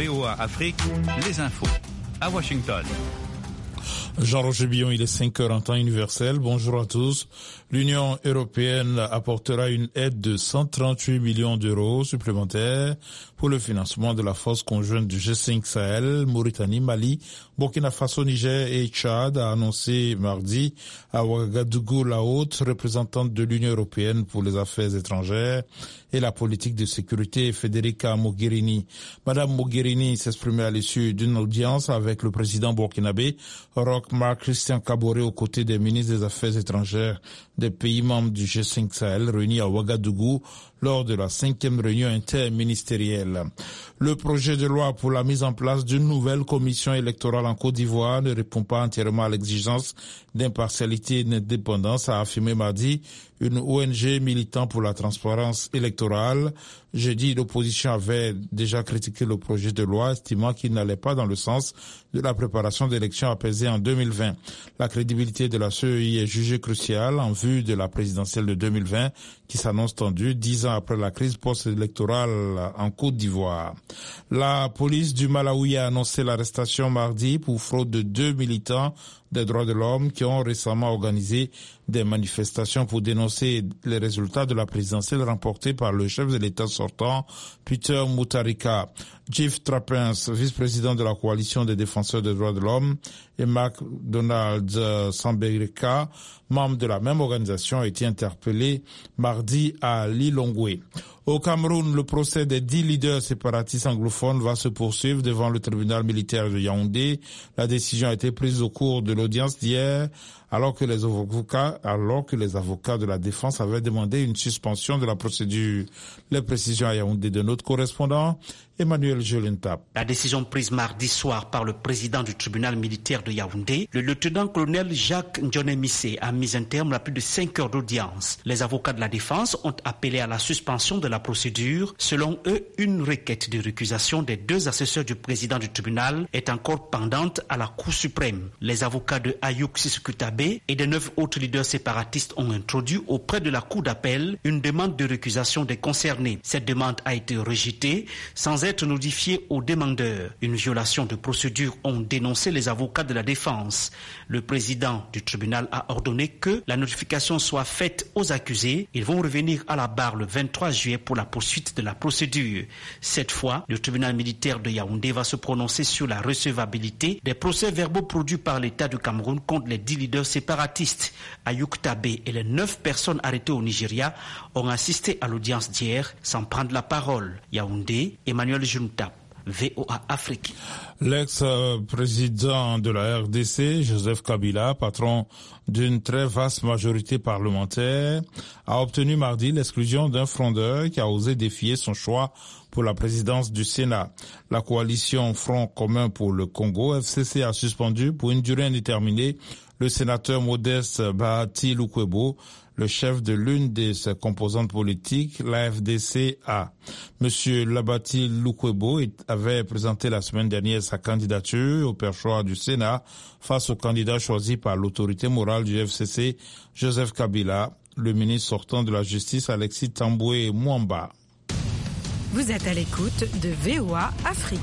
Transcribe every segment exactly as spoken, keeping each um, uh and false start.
V O A Afrique, les infos. À Washington. Jean-Roger Billon, il est cinq heures en temps universel. Bonjour à tous. L'Union européenne apportera une aide de cent trente-huit millions d'euros supplémentaires pour le financement de la force conjointe du G cinq Sahel, Mauritanie, Mali, Burkina Faso, Niger et Tchad, a annoncé mardi à Ouagadougou la haute représentante de l'Union européenne pour les affaires étrangères et la politique de sécurité, Federica Mogherini. Madame Mogherini s'exprimait à l'issue d'une audience avec le président burkinabé, Roch-Marc Christian Kaboré, aux côtés des ministres des Affaires étrangères des pays membres du G cinq Sahel réunis à Ouagadougou lors de la cinquième réunion interministérielle. Le projet de loi pour la mise en place d'une nouvelle commission électorale en Côte d'Ivoire ne répond pas entièrement à l'exigence d'impartialité et d'indépendance, a affirmé mardi une O N G militant pour la transparence électorale. Jeudi, l'opposition avait déjà critiqué le projet de loi, estimant qu'il n'allait pas dans le sens de la préparation d'élections apaisées en deux mille vingt. La crédibilité de la C E I est jugée cruciale en vue de la présidentielle de deux mille vingt qui s'annonce tendue dix ans après la crise post-électorale en Côte d'Ivoire. La police du Malawi a annoncé l'arrestation mardi pour fraude de deux militants des droits de l'homme qui ont récemment organisé des manifestations pour dénoncer les résultats de la présidentielle remportée par le chef de l'État sortant, Peter Mutharika. Jeff Trappens, vice-président de la coalition des défenseurs des droits de l'homme, et McDonald Sambereka, membre de la même organisation, a été interpellé mardi à Lilongwe. Au Cameroun, le procès des dix leaders séparatistes anglophones va se poursuivre devant le tribunal militaire de Yaoundé. La décision a été prise au cours de l'audience d'hier, alors que les avocats, alors que les avocats de la défense avaient demandé une suspension de la procédure. Les précisions à Yaoundé de notre correspondant, Emmanuel Jolentap. La décision prise mardi soir par le président du tribunal militaire de Yaoundé, le lieutenant-colonel Jacques Ndjoné-Missé, a mis un terme à plus de cinq heures d'audience. Les avocats de la défense ont appelé à la suspension de la procédure. Selon eux, une requête de récusation des deux assesseurs du président du tribunal est encore pendante à la Cour suprême. Les avocats de Ayouk Sissokou-Tabé et de neuf autres leaders séparatistes ont introduit auprès de la Cour d'appel une demande de récusation des concernés. Cette demande a été rejetée sans être notifiée aux demandeurs. Une violation de procédure ont dénoncé les avocats de la défense. Le président du tribunal a ordonné que la notification soit faite aux accusés. Ils vont revenir à la barre le vingt-trois juillet pour la poursuite de la procédure. Cette fois, le tribunal militaire de Yaoundé va se prononcer sur la recevabilité des procès-verbaux produits par l'État du Cameroun contre les dix leaders séparatistes. Ayouk Tabé et les neuf personnes arrêtées au Nigeria ont assisté à l'audience d'hier sans prendre la parole. Yaoundé, Emmanuel Jolentap, V O A Afrique. L'ex-président de la R D C, Joseph Kabila, patron d'une très vaste majorité parlementaire, a obtenu mardi l'exclusion d'un frondeur qui a osé défier son choix pour la présidence du Sénat. La coalition Front commun pour le Congo, F C C, a suspendu pour une durée indéterminée le sénateur Modeste Bahati Lukwebo, le chef de l'une de ses composantes politiques, la F D C A. Monsieur Labati Lukwebo avait présenté la semaine dernière sa candidature au perchoir du Sénat face au candidat choisi par l'autorité morale du F C C, Joseph Kabila, le ministre sortant de la Justice, Alexis Tamboué Mwamba. Vous êtes à l'écoute de V O A Afrique.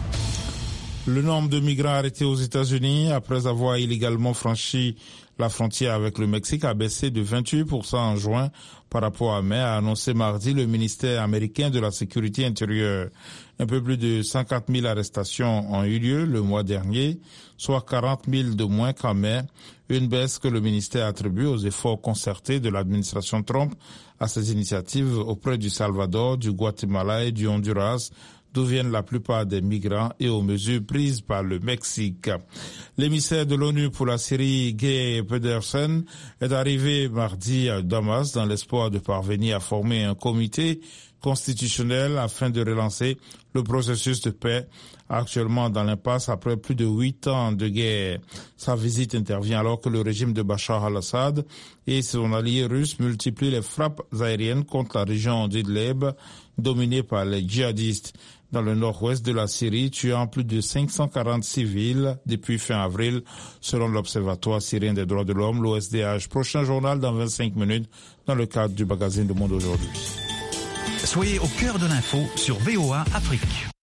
Le nombre de migrants arrêtés aux États-Unis après avoir illégalement franchi la frontière avec le Mexique a baissé de vingt-huit pour cent en juin par rapport à mai, a annoncé mardi le ministère américain de la Sécurité intérieure. Un peu plus de cinquante mille arrestations ont eu lieu le mois dernier, soit quarante mille de moins qu'en mai, une baisse que le ministère attribue aux efforts concertés de l'administration Trump à ses initiatives auprès du Salvador, du Guatemala et du Honduras, d'où viennent la plupart des migrants, et aux mesures prises par le Mexique. L'émissaire de l'ONU pour la Syrie, Geir Pedersen, est arrivé mardi à Damas dans l'espoir de parvenir à former un comité constitutionnel afin de relancer le processus de paix actuellement dans l'impasse après plus de huit ans de guerre. Sa visite intervient alors que le régime de Bachar al-Assad et son allié russe multiplient les frappes aériennes contre la région d'Idlib, dominée par les djihadistes dans le nord-ouest de la Syrie, tuant plus de cinq cent quarante civils depuis fin avril, selon l'Observatoire syrien des droits de l'homme, l'O S D H. Prochain journal dans vingt-cinq minutes dans le cadre du magazine Le Monde aujourd'hui. Soyez au cœur de l'info sur V O A Afrique.